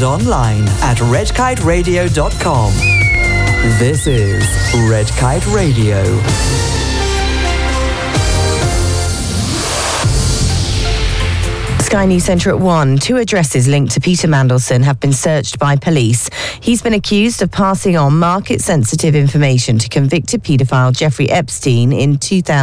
and online at redkiteradio.com. This is Red Kite Radio. Sky News Centre at 1. 2 addresses linked to Peter Mandelson have been searched by police. He's been accused of passing on market-sensitive information to convicted paedophile Jeffrey Epstein in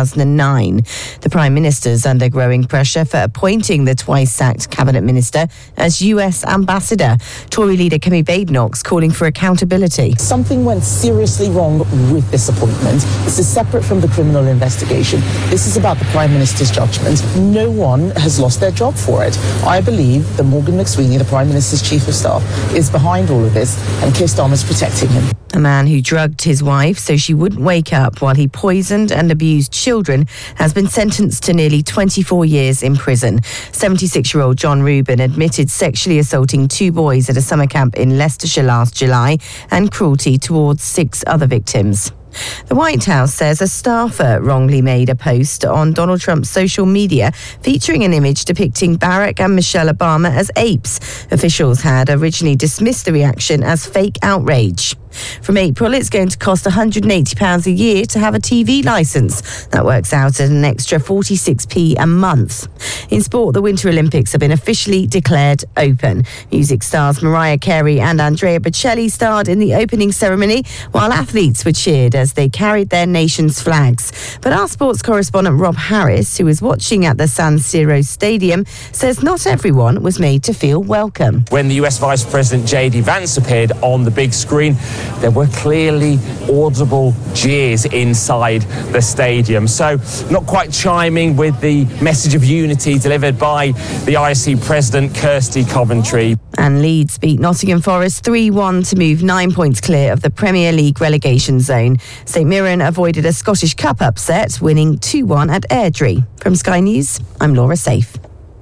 2009. The Prime Minister's under growing pressure for appointing the twice-sacked Cabinet Minister as US Ambassador. Tory leader Kemi Badenoch's calling for accountability. Something went seriously wrong with this appointment. This is separate from the criminal investigation. This is about the Prime Minister's judgment. No one has lost their job for it. I believe that Morgan McSweeney, the Prime Minister's Chief of Staff, is behind all of this, and Keir Starmer's protecting him. A man who drugged his wife so she wouldn't wake up while he poisoned and abused children has been sentenced to nearly 24 years in prison. 76-year-old John Rubin admitted sexually assaulting 2 boys at a summer camp in Leicestershire last July and cruelty towards 6 other victims. The White House says a staffer wrongly made a post on Donald Trump's social media featuring an image depicting Barack and Michelle Obama as apes. Officials had originally dismissed the reaction as fake outrage. From April, it's going to cost £180 a year to have a TV licence. That works out at an extra 46p a month. In sport, the Winter Olympics have been officially declared open. Music stars Mariah Carey and Andrea Bocelli starred in the opening ceremony, while athletes were cheered as they carried their nation's flags. But our sports correspondent Rob Harris, who was watching at the San Siro Stadium, says not everyone was made to feel welcome. When the US Vice President J.D. Vance appeared on the big screen, there were clearly audible jeers inside the stadium. So not quite chiming with the message of unity delivered by the IOC President Kirsty Coventry. And Leeds beat Nottingham Forest 3-1 to move 9 points clear of the Premier League relegation zone. St Mirren avoided a Scottish Cup upset, winning 2-1 at Airdrie. From Sky News, I'm Laura Safe.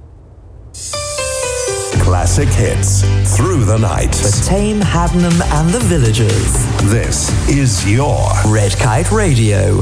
Classic hits through the night. For Tame, Haddenham and the Villagers. This is your Red Kite Radio.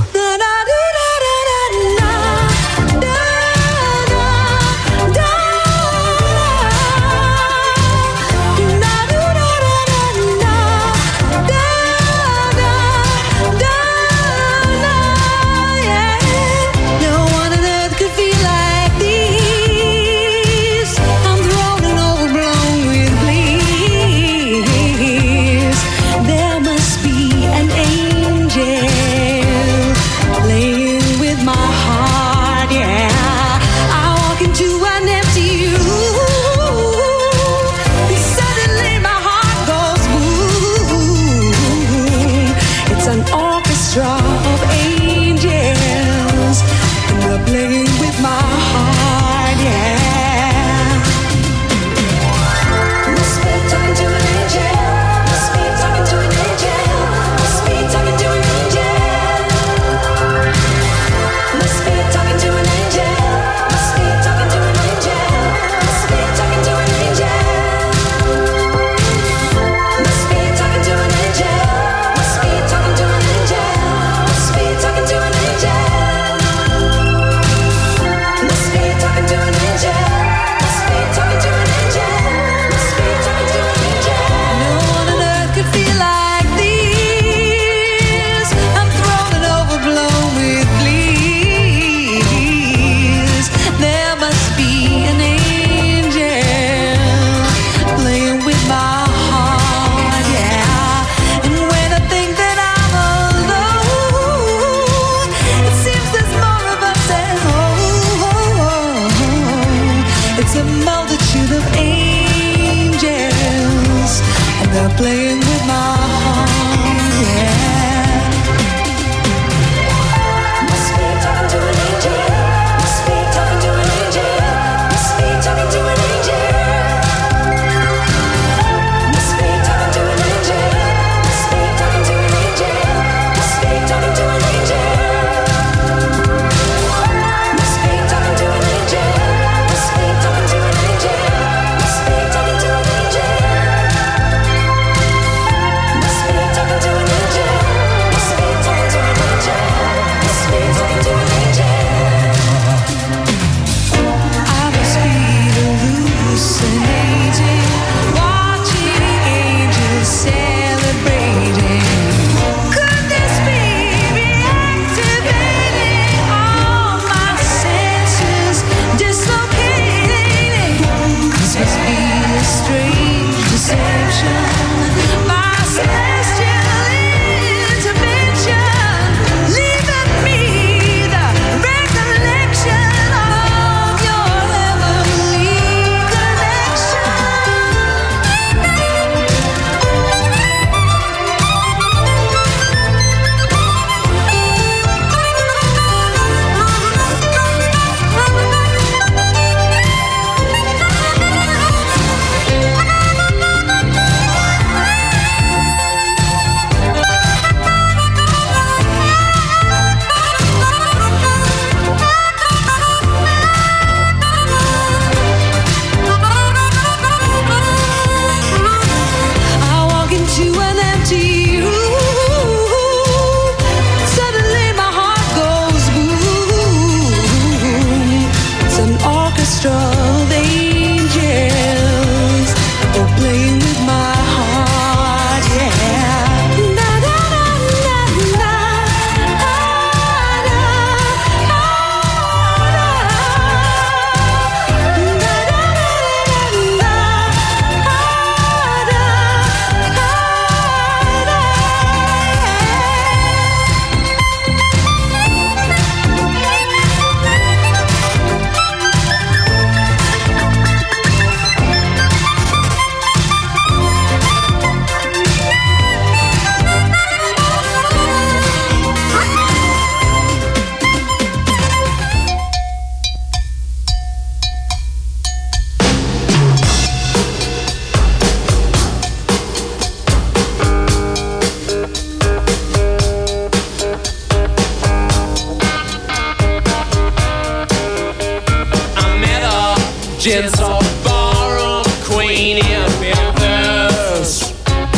Since our ballroom queen in Memphis,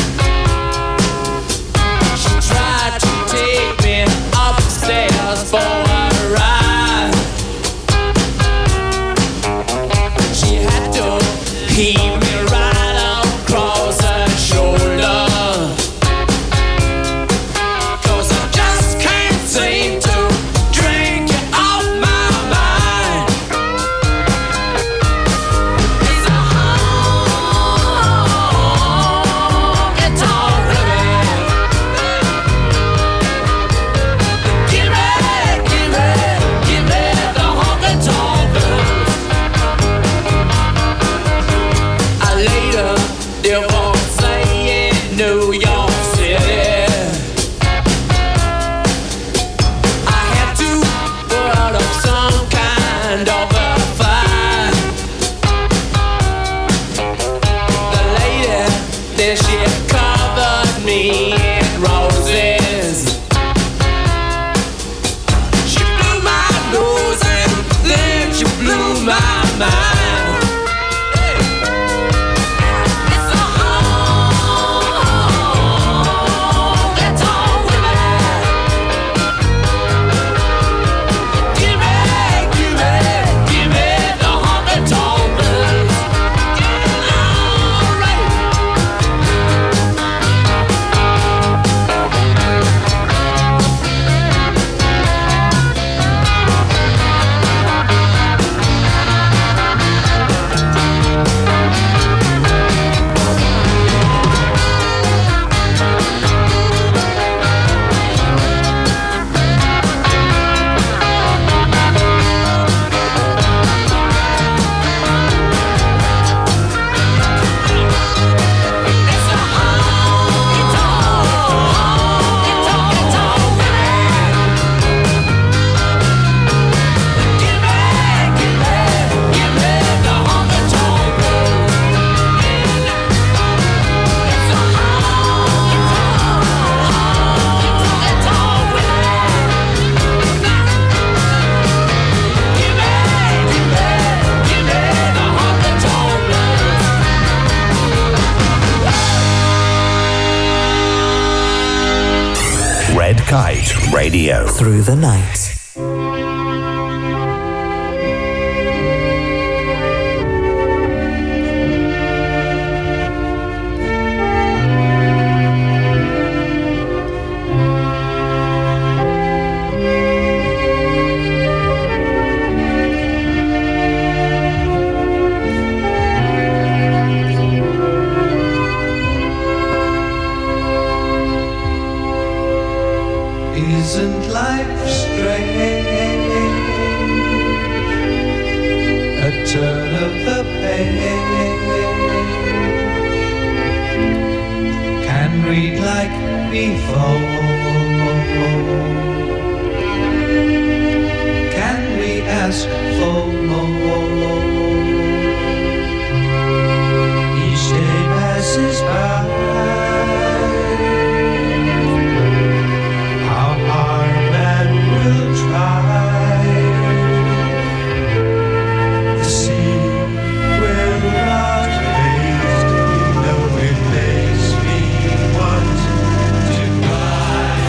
she tried to take me upstairs for a ride. She had to heave me right across her shoulder, 'cause I just can't seem to drink you off my mind. It's a honky-tonk women. Give me the honky-tonk blues. I later divorced in New York City. I had to put up some kind of a fight. The lady, then she covered me in roses. She blew my nose and then she blew my mind. It's a honky-tonk women. Give me the honky-tonk blues. All right. It's a honky-tonk women. Give me the honky-tonk blues. It's a honky-tonk women. Give me the honky-tonk blues. Red Kite Radio. Through the night. Isn't life strange? A turn of the page. Can read like before. Can we ask for more? Each day passes by. How hard man will try to see where our taste, it makes me want to cry.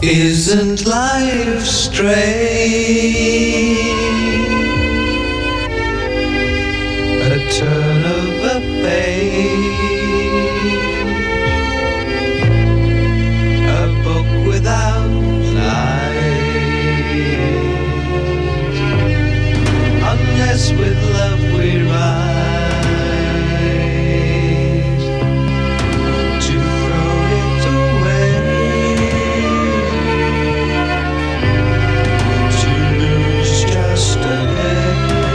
Isn't life strange? A turn of a page, a book without lines, unless with love we rise to throw it away, to lose just a head.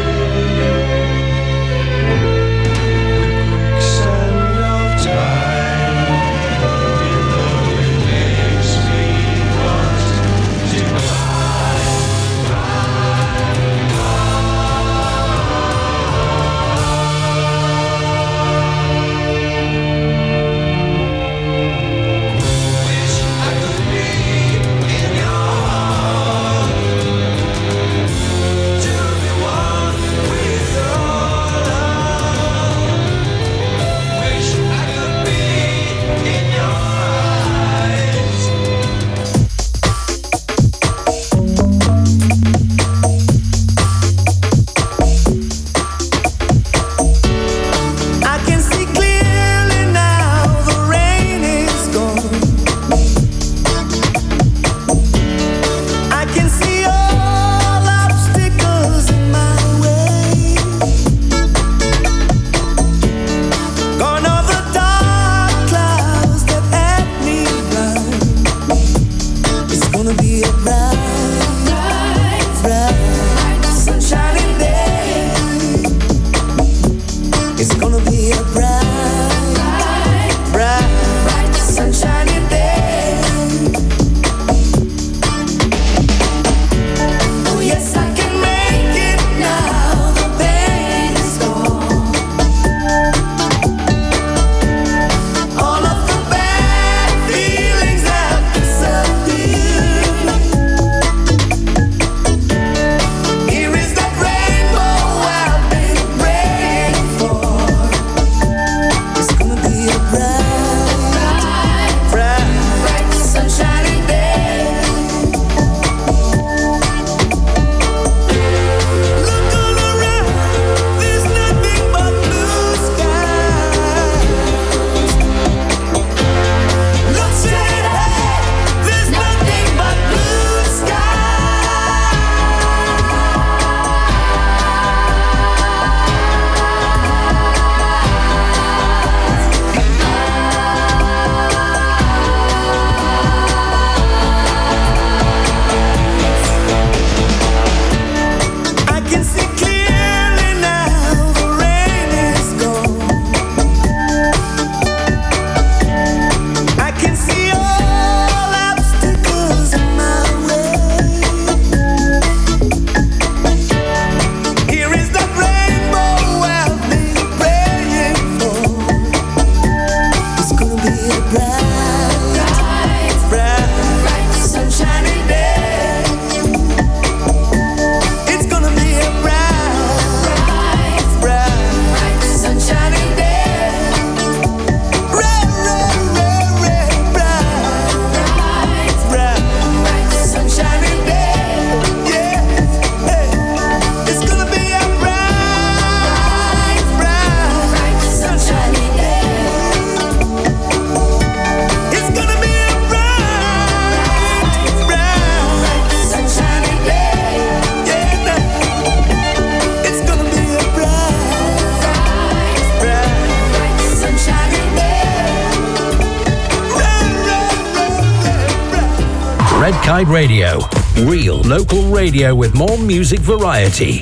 Red Kite Radio. Real local radio with more music variety.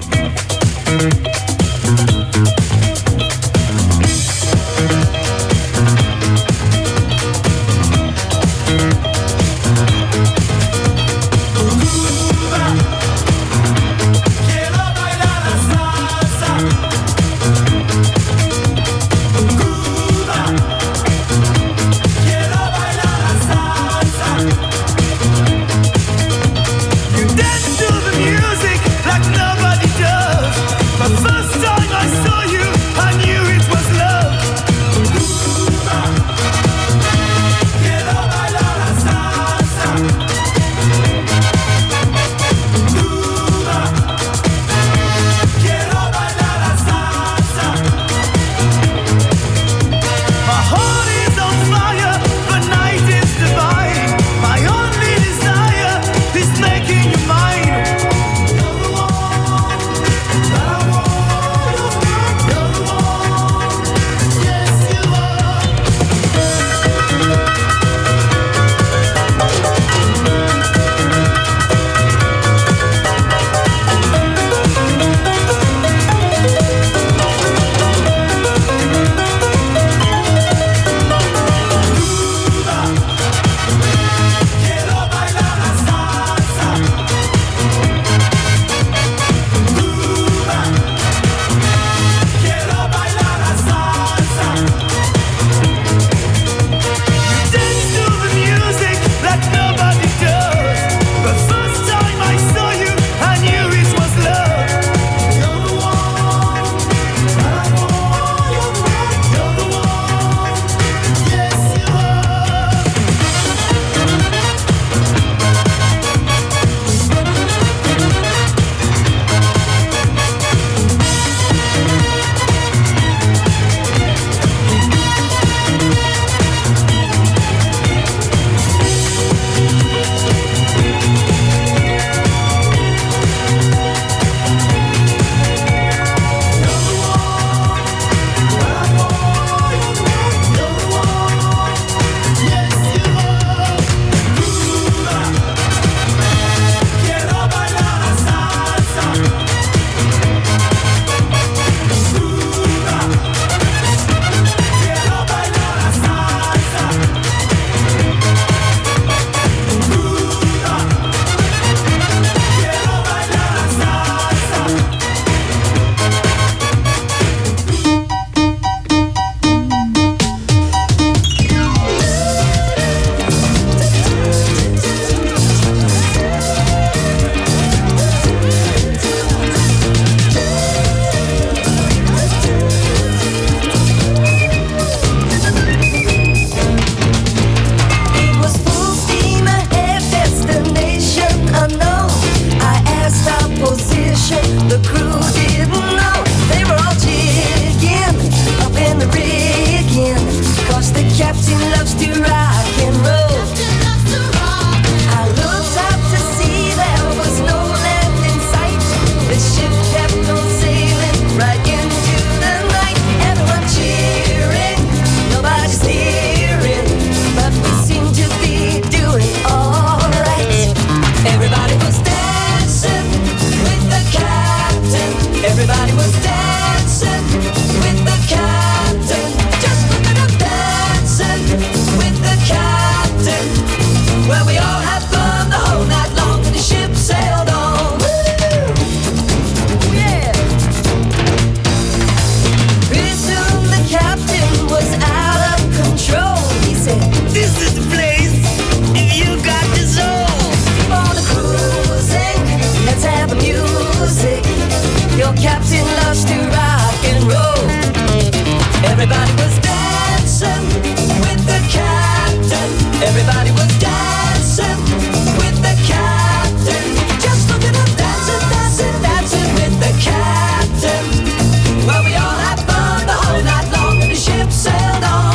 Dance to the music like nobody does. My Everybody was dancing with the captain. Just look at them dancing with the captain. Well, we all had fun the whole night long and the ship sailed on. Woo! Yeah. Pretty soon the captain was out of control. He said, "This is the place you got to soul. Keep on the cruising, let's have the music. Your captain loves to rock and roll." Everybody was dancing with the captain. Everybody was dancing with the captain. Just look at them dancing, dancing, dancing with the captain. Well, we all had fun the whole night long and the ship sailed on.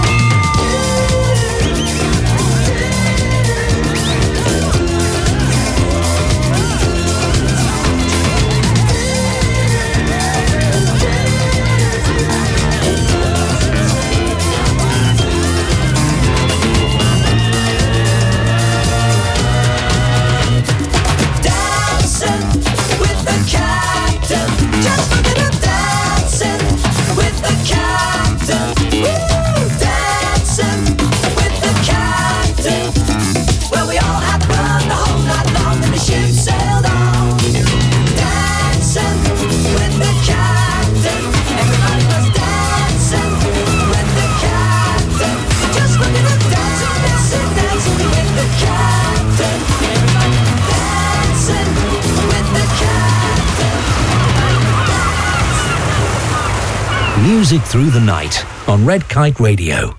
Dancing with the captain. Just look at him dancing with the captain. Woo! Dancing with the captain. Well, we all had fun the whole night long and the ship sailed on. Dancing with the captain. Everybody was dancing with the captain. Just look at him dancing, dancing, dancing with the captain. Everybody was dancing with the captain. Music through the night on Red Kite Radio.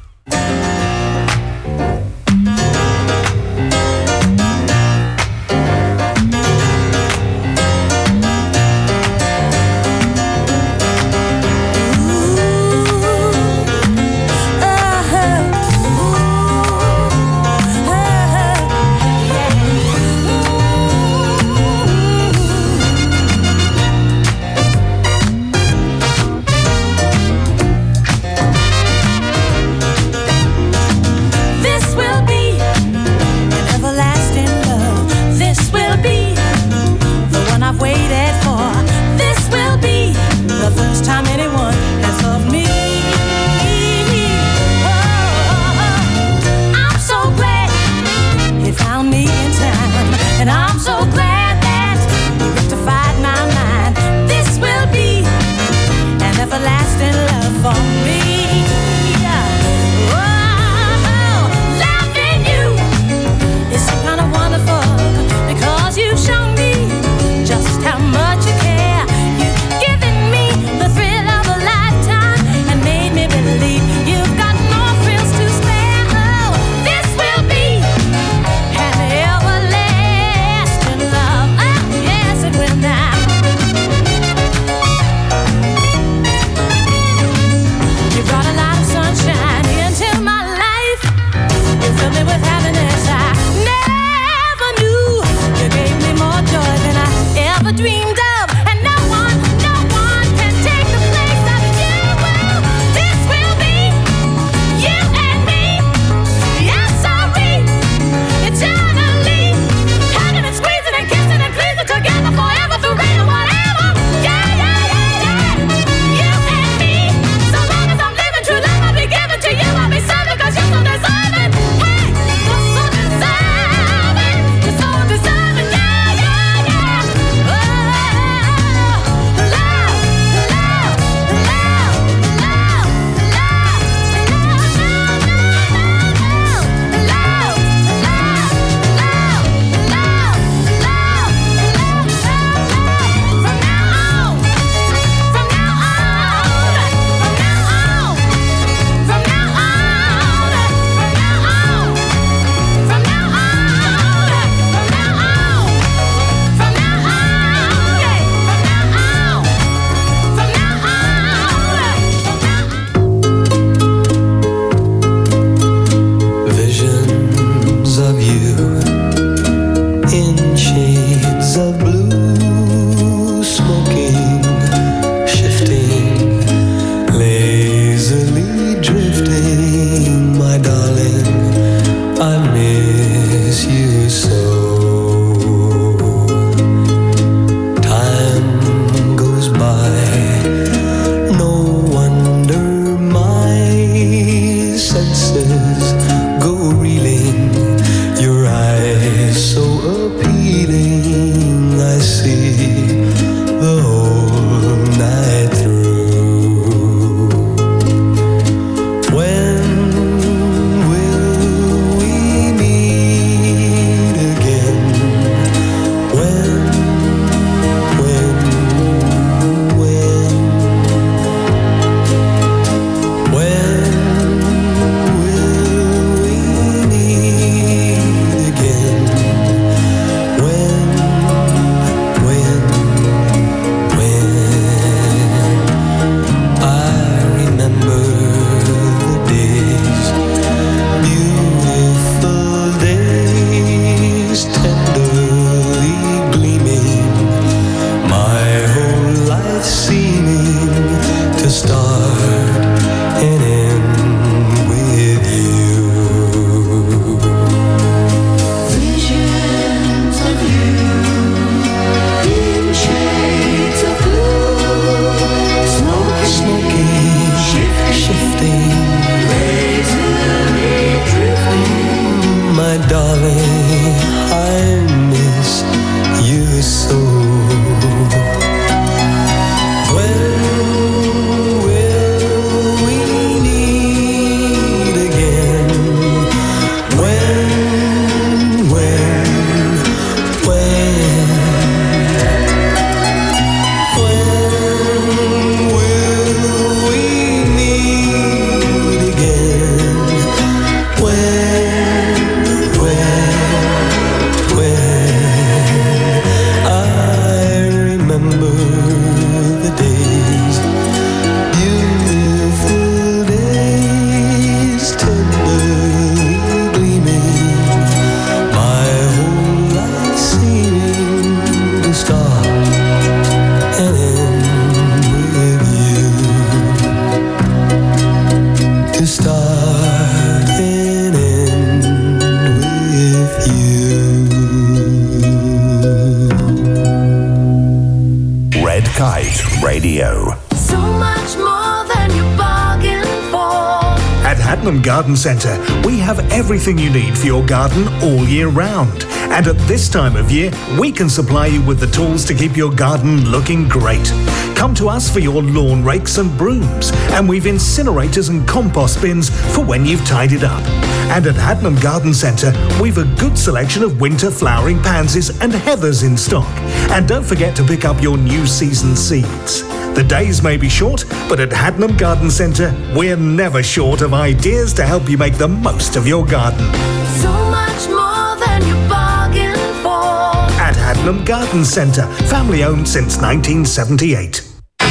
So much more than you bargained for. At Hadnam Garden Centre, we have everything you need for your garden all year round. And at this time of year, we can supply you with the tools to keep your garden looking great. Come to us for your lawn rakes and brooms, and we've incinerators and compost bins for when you've tidied up. And at Hadnam Garden Centre, we've a good selection of winter flowering pansies and heathers in stock. And don't forget to pick up your new season seeds. The days may be short, but at Hadnam Garden Centre, we're never short of ideas to help you make the most of your garden. So much more than you bargained for. At Hadnam Garden Centre, family owned since 1978.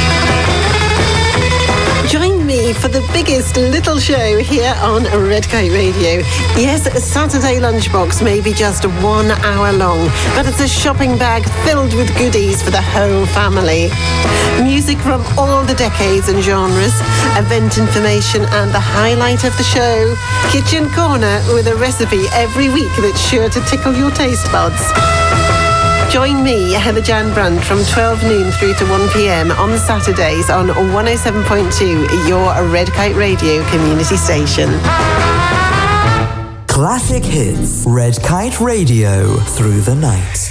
Join me for the biggest little show here on Red Kite Radio. Yes, a Saturday lunchbox may be just 1 hour long, but it's a shopping bag filled with goodies for the whole family. Music from all the decades and genres, event information and the highlight of the show, Kitchen Corner with a recipe every week that's sure to tickle your taste buds. Join me, Heather Jan Brandt, from 12 noon through to 1 p.m. on Saturdays on 107.2, your Red Kite Radio community station. Classic hits. Red Kite Radio through the night.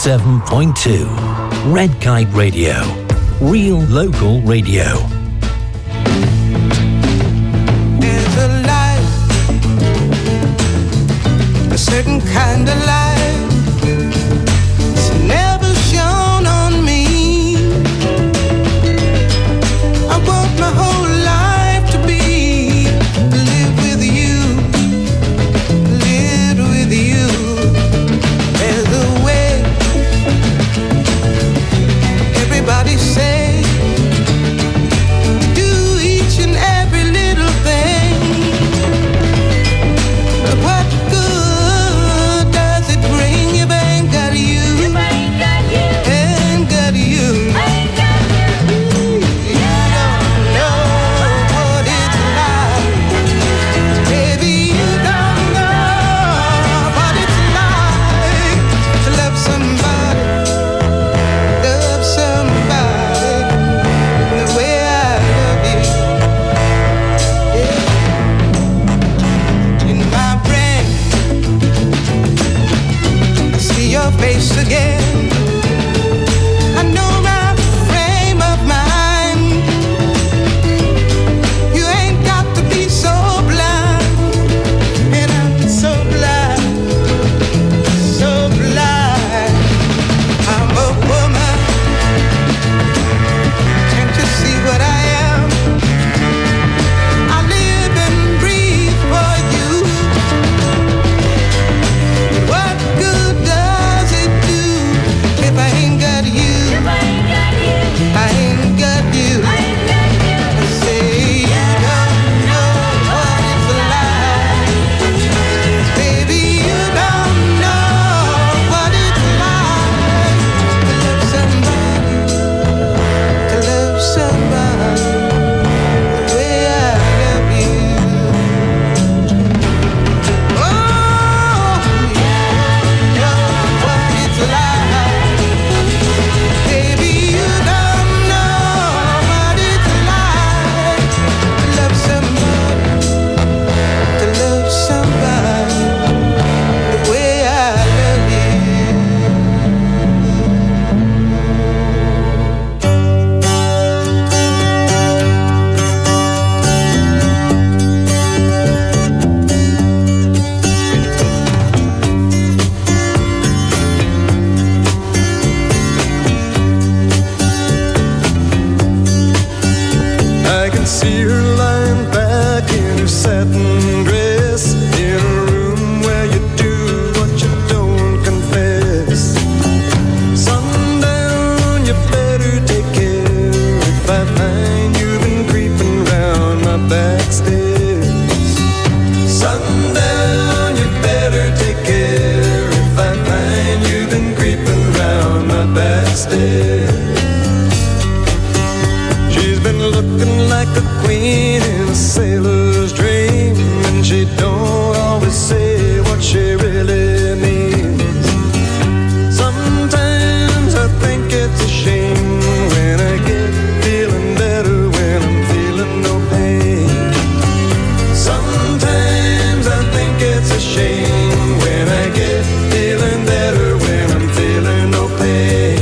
107.2. Red Kite Radio. Real local radio. There's a light, a certain kind of light, it's never shone on me. I want my whole life to be live with you, live with you. There's a way, everybody say, do each and every little thing. But what good does it bring if I ain't got you? Ain't got you. You don't know what it's like. Baby, you don't know what it's like to love somebody the way I love you. Yeah. In my brain, I see your face again. I know my frame of mind. You ain't got to be so blind, and I'm so blind, so blind. I'm a woman. Can't you see what I am? I live and breathe for you. But what good does it do if I ain't got you? I ain't got you. I say you don't know what it's like. Baby, you don't know what it's like to love somebody the way I love you. Oh, you know what it's like. Baby, you don't know what it's like to love somebody the way I love you. I can see her lying back in her satin dress in a room where you do what you don't confess. Sundown, you better take care if I find you've been creeping round my back stairs. Sundown, you better take care if I find you've been creeping round my back stairs. She's been looking like a queen in a sailor's dream, and she don't always say what she really means. Sometimes I think it's a shame when I get feeling better when I'm feeling no pain. Sometimes I think it's a shame when I get feeling better when I'm feeling no pain.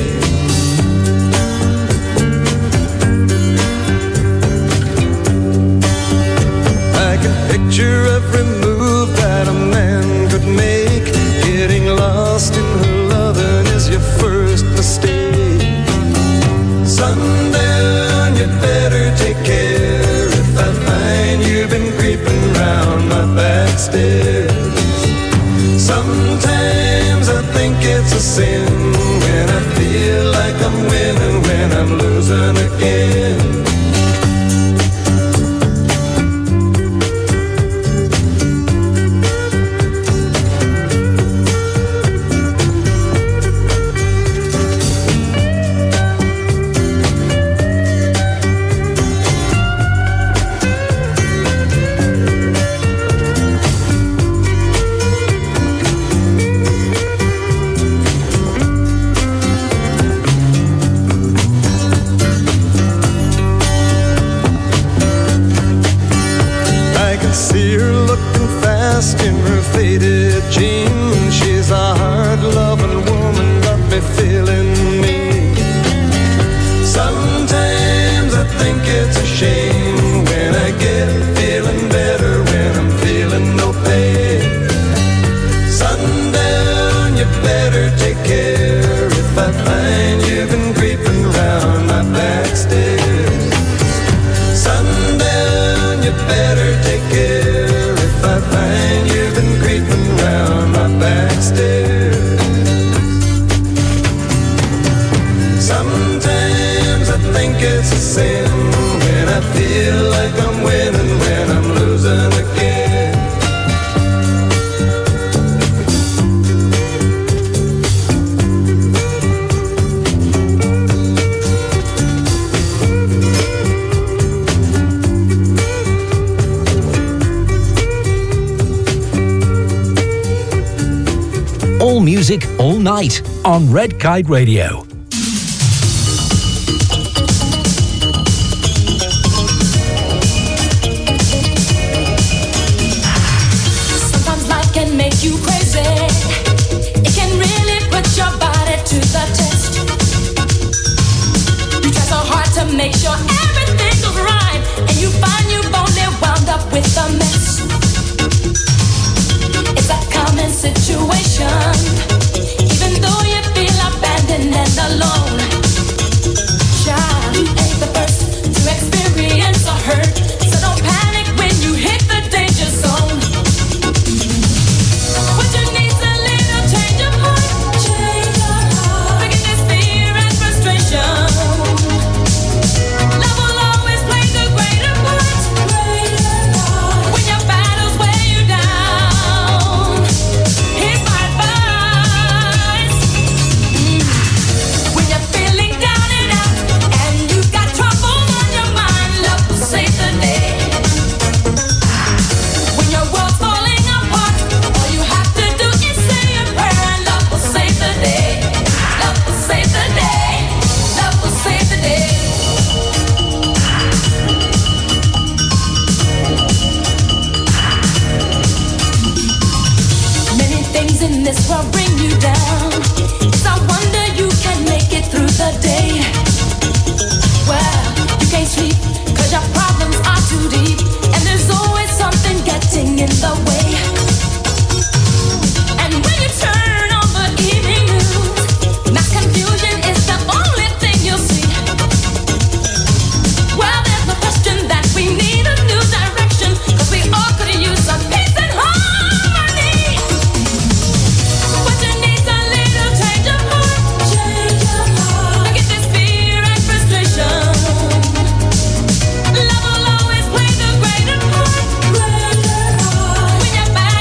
I can picture every move that a man could make. Getting lost in her loving is your first mistake. Sundown, you better take care if I find you've been creeping round my back stairs. Sometimes I think it's a sin when I feel like I'm winning when I'm losing again. better take care if I find you've been creeping round my back stairs. Sundown, you better take care if I find you've been creeping round my back stairs. Sometimes I think it's a sin when I feel like I'm winning when I'm losing again. All music, all night on Red Kite Radio. Sometimes life can make you crazy. It can really put your body to the test. You try so hard to make sure everything goes right, and you find you've only wound up with a mess. It's a common situation, even though you feel abandoned and alone. Child, you ain't the first to experience a hurt, so don't panic when you hit the danger zone. What you need's a little change of heart, forget this fear and frustration. Love will always play the greater part when your battles weigh you down. Here's my advice. When you're feeling down and out and you've got trouble on your mind, love will save the day. When your world's falling apart, all you have to do is say a prayer and love will save the day. Love will save the day. Love will save the day. Many things in this world bring you down. It's a wonder you can make it through the day. Well, you can't sleep 'cause your problems are too deep, and there's always something getting in the way. And when you turn on the evening news, mass confusion is the only thing you'll see. Well, there's no question that we need a new direction, 'cause we all could use some peace and harmony. What you need's a little change of heart, forget this fear and frustration. Love will always play the greater part when your battles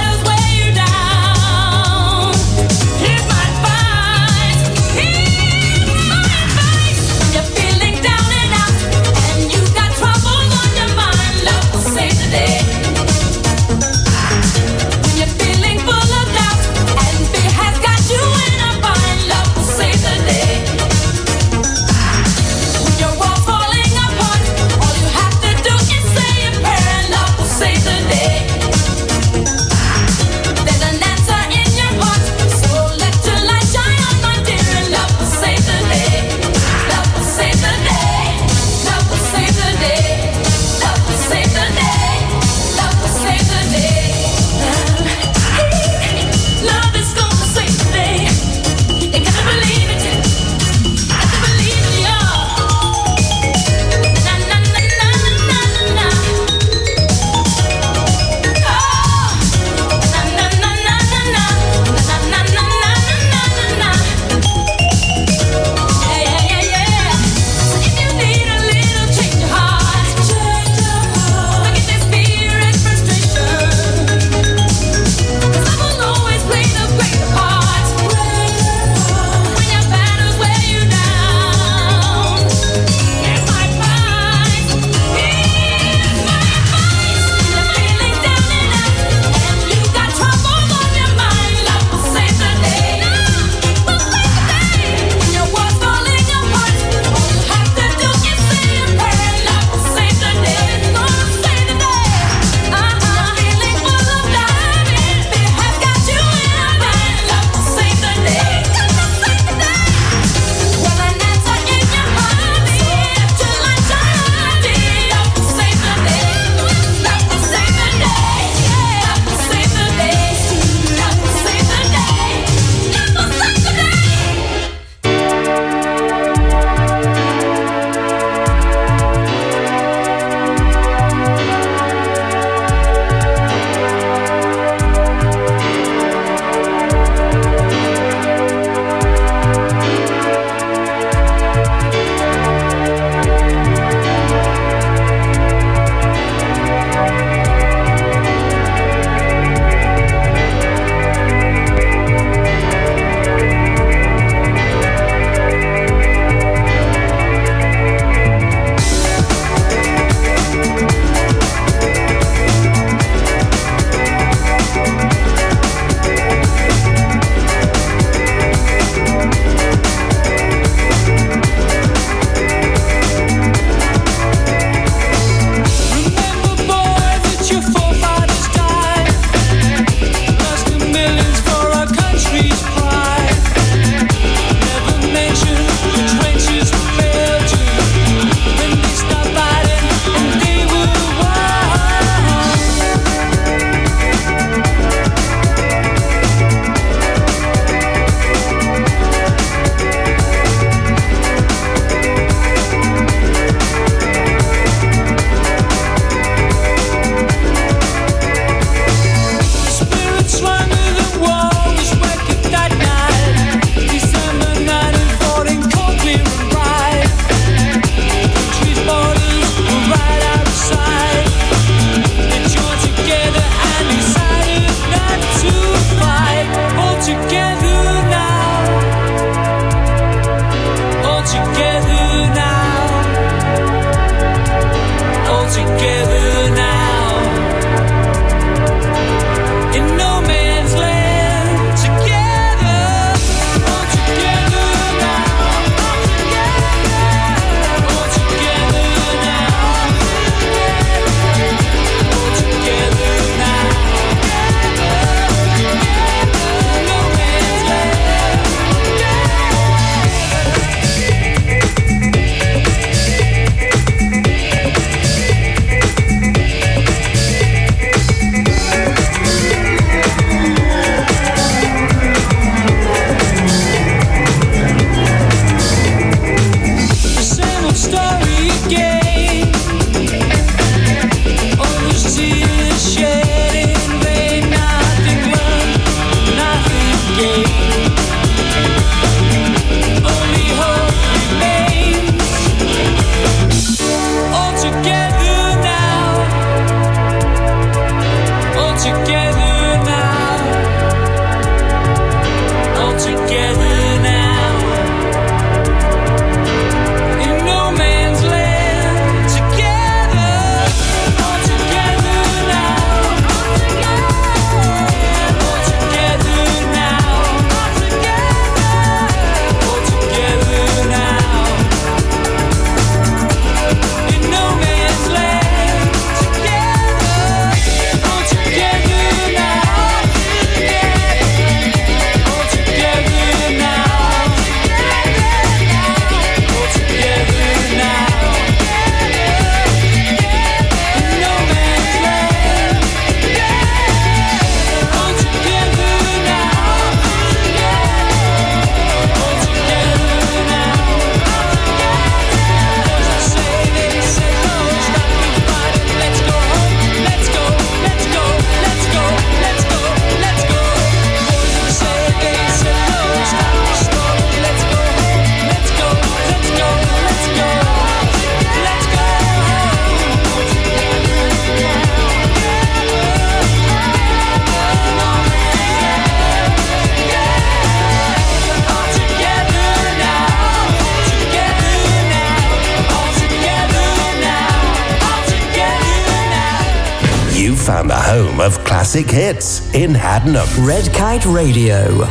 the home of classic hits in Haddenham. Red Kite Radio.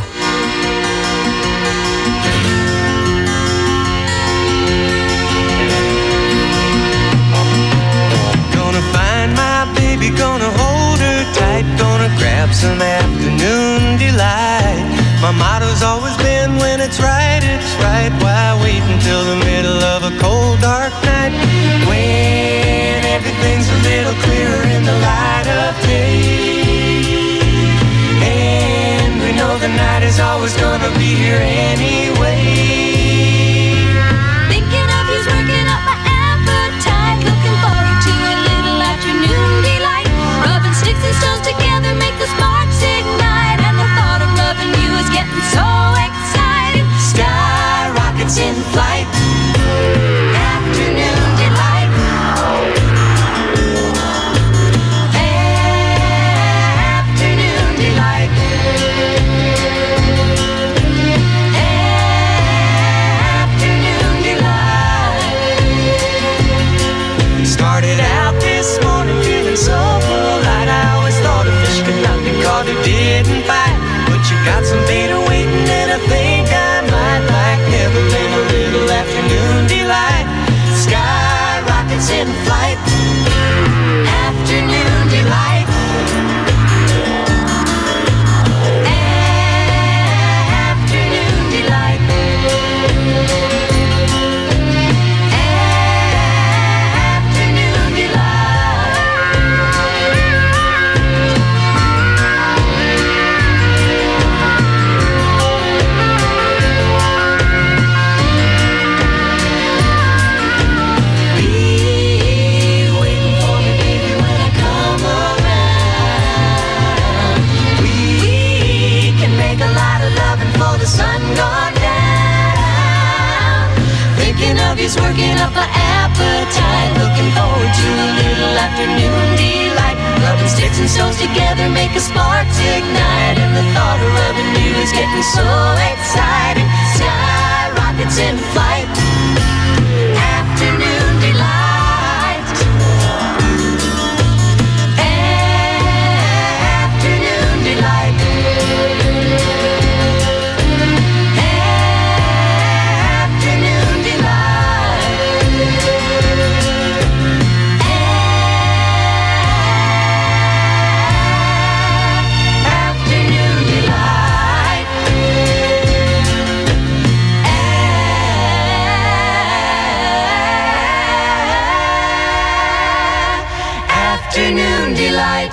Baby, gonna hold her tight, gonna grab some afternoon delight. My motto's always been when it's right, why wait until the middle of a cold dark night, when everything's a little clearer in the light of day, and we know the night is always gonna be here anyway. Thinking of you's working up my appetite, looking forward to a little afternoon delight. Rubbing sticks and stones together make the sparks ignite, and the thought of loving you is getting so exciting. Sky rockets in flight, afternoon delight. Afternoon delight. Afternoon delight. Started out this morning feeling so polite. I always thought a fish could not be caught who didn't bite, but you got some beta waiting, and I think I might like Neverland, a little afternoon delight. Sky rockets in flight, afternoon delight. Afternoon delight. Afternoon the sun gone down. Thinking of you's working up an appetite, looking forward to a little afternoon delight. Rubbing sticks and stones together make a sparks ignite, and the thought of rubbing you is getting so exciting. Sky rockets in flight, afternoon delight. Afternoon delight. Afternoon delight.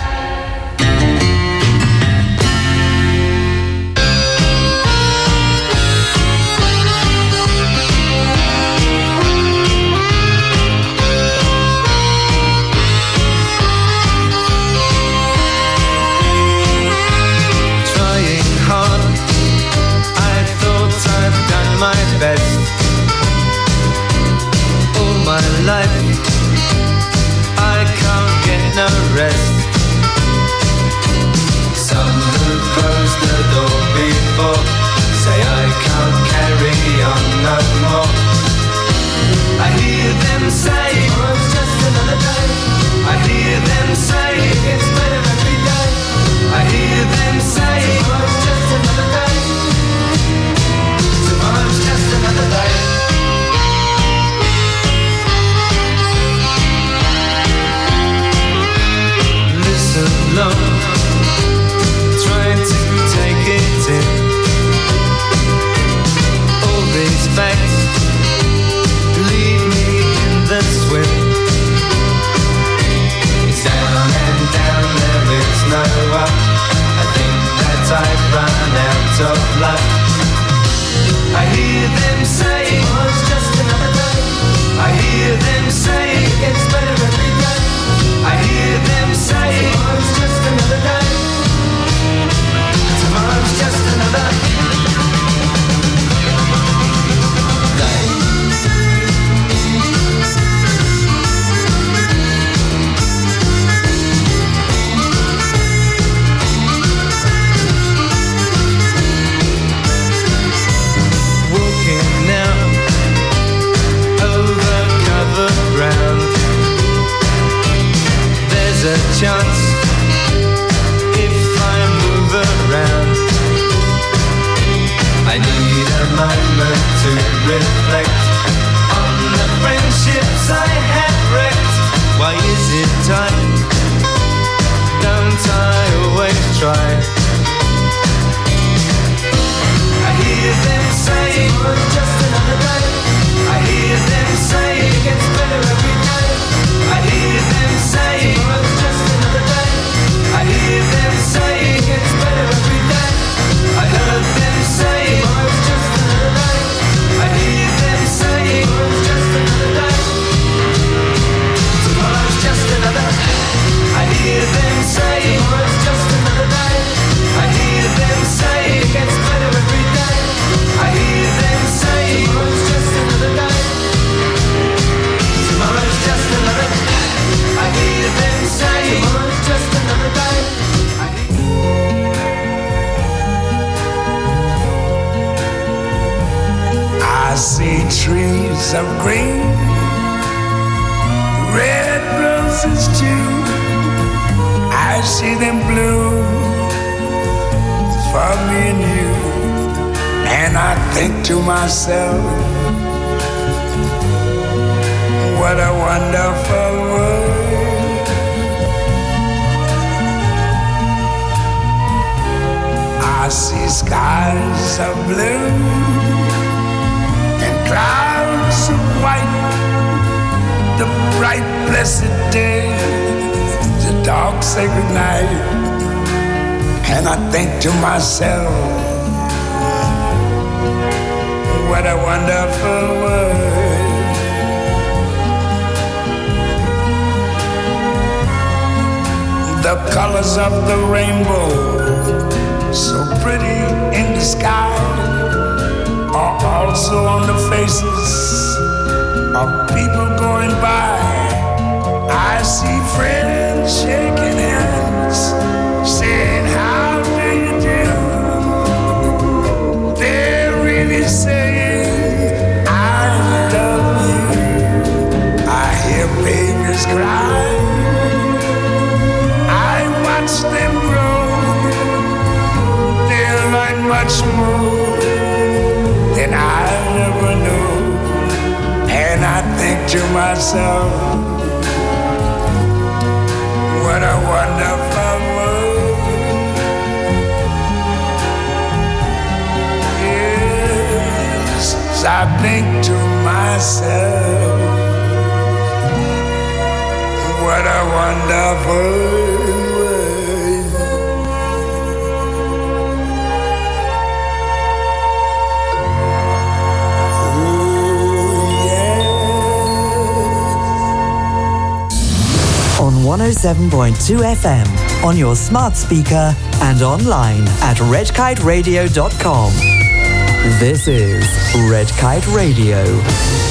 Trying hard, I thought I've done my best. All my life I can't get no rest. Some who've closed the door before say I can't carry on no more. I hear them say, oh, it's just another day. I hear them say, it gets better every day. I hear them say, oh, it's just another day. Tomorrow's just another day. Long, trying to take it in. All these facts leave me in the swim. It's down and down, there is no up. I think that I've run out of luck. I hear them say, oh, it's just another day. I hear them say, it gets better every day. I hear them say, oh, it's just another day. Tomorrow's just another day. Walking now over covered ground. to reflect on the friendships I had wrecked. Why is it time? Don't I always try? I hear them say it was just another day. I hear them say it gets better every day. I hear them say it was just another day. I hear them say it gets better every day. I heard them say it was just another day. I hear them say it was just another day. Tomorrow's just another. I hear them say it was just another day. I hear them say it gets better every day. I hear them say it was just another day. Tomorrow's just another. I hear them say it was just another day. I see trees of green, red roses too. I see them bloom for me and you. And I think to myself, what a wonderful world. I see skies of blue and clouds of white, the bright blessed day, the dark sacred night. And I think to myself, what a wonderful world. The colors of the rainbow, so pretty in the sky, are also on the faces of people going by. I see friends shaking hands, saying, how do you do? They're really saying, I love you. I hear babies cry, I watch them grow. They'll learn much more than I never knew. And I think to myself, what a wonderful world. Yes, I think to myself, what a wonderful world. Oh, yeah. On 107.2 FM, on your smart speaker and online at redkiteradio.com. This is Red Kite Radio.